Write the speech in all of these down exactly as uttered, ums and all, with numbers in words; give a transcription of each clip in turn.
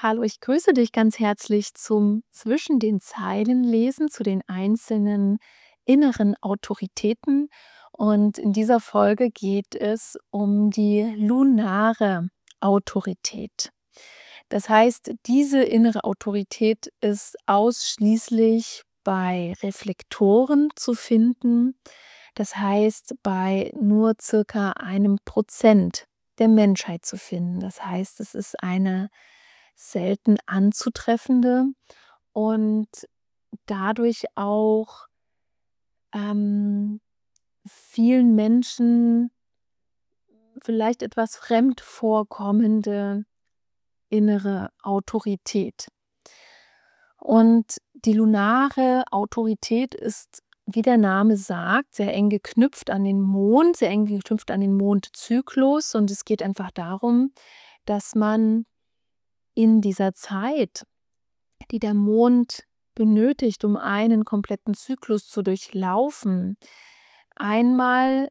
Hallo, ich grüße dich ganz herzlich zum Zwischen den Zeilen lesen zu den einzelnen inneren Autoritäten. Und in dieser Folge geht es um die lunare Autorität. Das heißt, diese innere Autorität ist ausschließlich bei Reflektoren zu finden. Das heißt, bei nur circa einem Prozent der Menschheit zu finden. Das heißt, es ist eine selten anzutreffende und dadurch auch ähm, vielen Menschen vielleicht etwas fremd vorkommende innere Autorität. Und die lunare Autorität ist, wie der Name sagt, sehr eng geknüpft an den Mond, sehr eng geknüpft an den Mondzyklus. Und es geht einfach darum, dass man in dieser Zeit, die der Mond benötigt, um einen kompletten Zyklus zu durchlaufen, einmal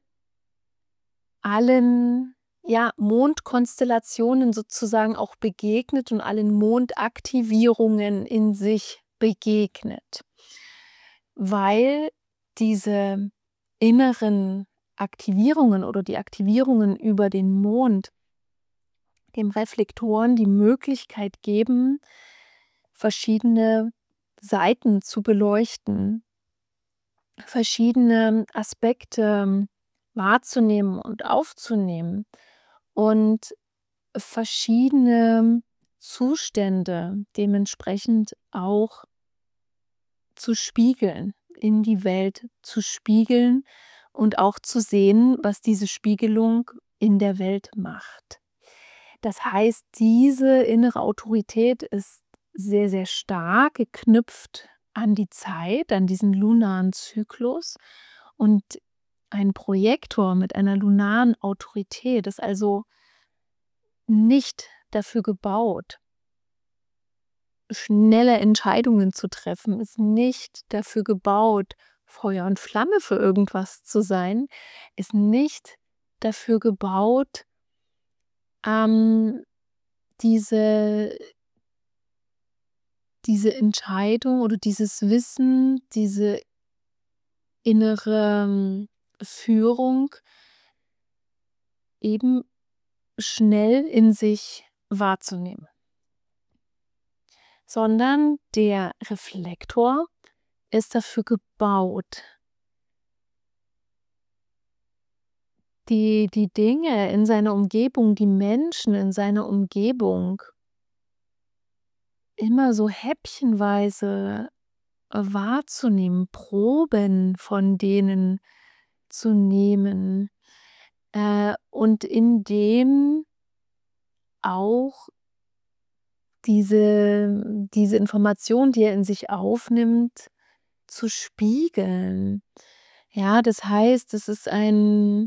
allen, ja, Mondkonstellationen sozusagen auch begegnet und allen Mondaktivierungen in sich begegnet. Weil diese inneren Aktivierungen oder die Aktivierungen über den Mond dem Reflektoren die Möglichkeit geben, verschiedene Seiten zu beleuchten, verschiedene Aspekte wahrzunehmen und aufzunehmen und verschiedene Zustände dementsprechend auch zu spiegeln, in die Welt zu spiegeln und auch zu sehen, was diese Spiegelung in der Welt macht. Das heißt, diese innere Autorität ist sehr, sehr stark geknüpft an die Zeit, an diesen lunaren Zyklus. Und ein Projektor mit einer lunaren Autorität ist also nicht dafür gebaut, schnelle Entscheidungen zu treffen, ist nicht dafür gebaut, Feuer und Flamme für irgendwas zu sein, ist nicht dafür gebaut, ähm, diese diese Entscheidung oder dieses Wissen, diese innere Führung eben schnell in sich wahrzunehmen. Sondern der Reflektor ist dafür gebaut, die, die Dinge in seiner Umgebung, die Menschen in seiner Umgebung immer so häppchenweise wahrzunehmen, Proben von denen zu nehmen äh, und in dem auch diese, diese Information, die er in sich aufnimmt, zu spiegeln. Ja, das heißt, es ist ein,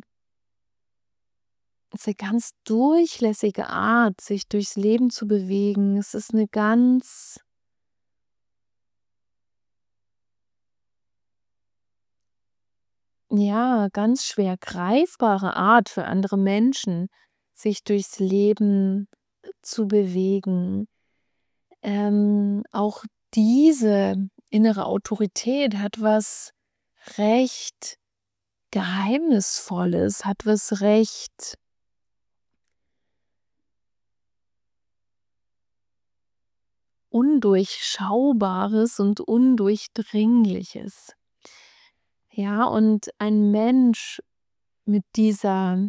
es ist eine ganz durchlässige Art, sich durchs Leben zu bewegen. Es ist eine ganz, ja, ganz schwer greifbare Art für andere Menschen, sich durchs Leben zu bewegen. Ähm, auch diese innere Autorität hat was recht Geheimnisvolles, hat was recht Undurchschaubares und Undurchdringliches. Ja, und ein Mensch mit dieser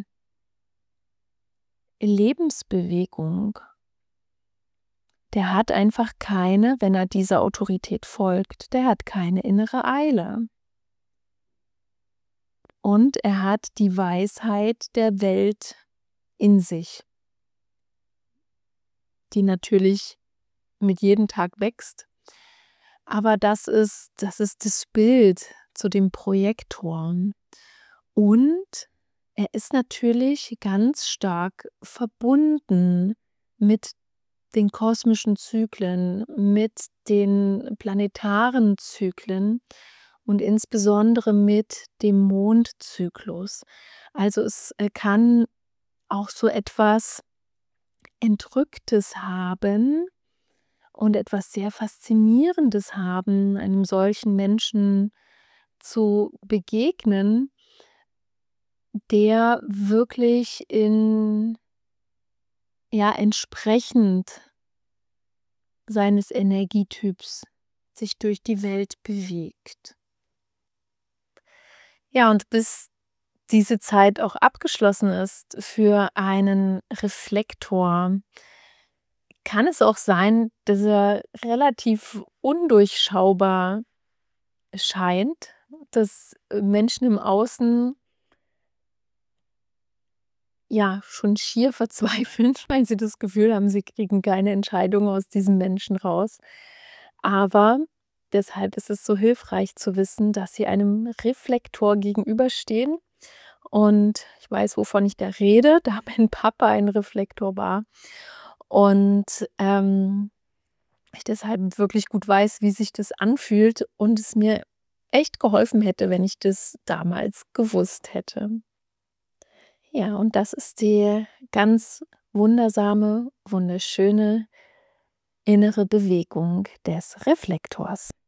Lebensbewegung, der hat einfach keine, wenn er dieser Autorität folgt, der hat keine innere Eile. Und er hat die Weisheit der Welt in sich, die natürlich mit jedem Tag wächst. Aber das ist, das ist das Bild zu dem Projektor. Und er ist natürlich ganz stark verbunden mit den kosmischen Zyklen, mit den planetaren Zyklen und insbesondere mit dem Mondzyklus. Also es äh, kann auch so etwas Entrücktes haben, und etwas sehr Faszinierendes haben, einem solchen Menschen zu begegnen der wirklich in ja, entsprechend seines Energietyps sich durch die Welt bewegt. Ja, und bis diese Zeit auch abgeschlossen ist für einen Reflektor kann es auch sein, dass er relativ undurchschaubar scheint, dass, äh, Menschen im Außen ja, schon schier verzweifeln, weil sie das Gefühl haben, sie kriegen keine Entscheidung aus diesem Menschen raus. Aber deshalb ist es so hilfreich zu wissen, dass sie einem Reflektor gegenüberstehen. Und ich weiß, wovon ich da rede, da mein Papa ein Reflektor war. Und, ähm, ich deshalb wirklich gut weiß, wie sich das anfühlt und es mir echt geholfen hätte, wenn ich das damals gewusst hätte. Ja, und das ist die ganz wundersame, wunderschöne innere Bewegung des Reflektors.